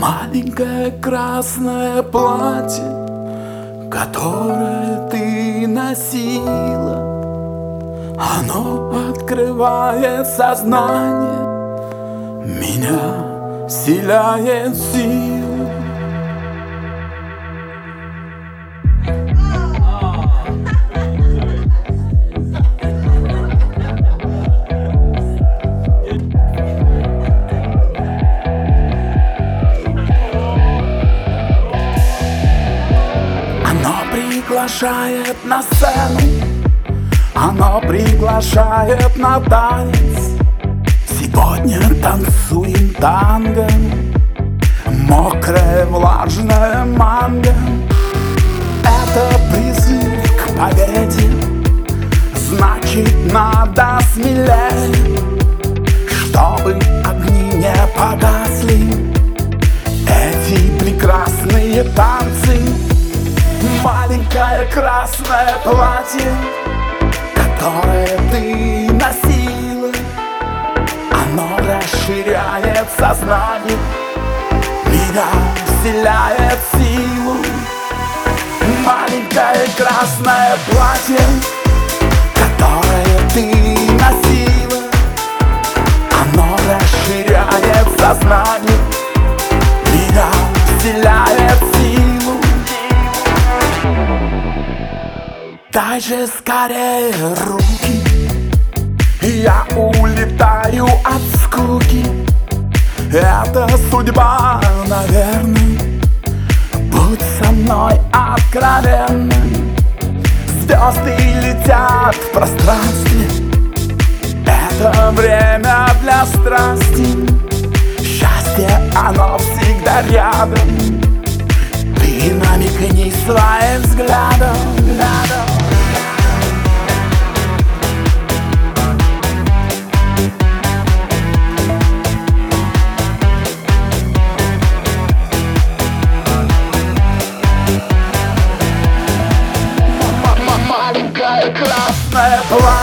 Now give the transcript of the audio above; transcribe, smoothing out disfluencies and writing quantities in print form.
Маленькое красное платье, которое ты носила, оно открывает сознание, меня вселяет силу. Приглашает на сцену, оно приглашает на танец. Сегодня танцуем танго, мокрая влажная манго. Это призыв к победе, значит надо смелее, чтобы огни не погасли. Эти прекрасные танцы. Маленькое красное платье, которое ты носила, оно расширяет сознание, меня вселяет силу. Маленькое красное платье, которое ты носила, оно расширяет сознание, меня вселяет силу. Дай же скорее руки, я улетаю от скуки. Это судьба, наверное, будь со мной откровенным. Звезды летят в пространстве, это время для страсти. Счастье, оно всегда рядом, ты намекни своим взглядом. Маленькое красное платье,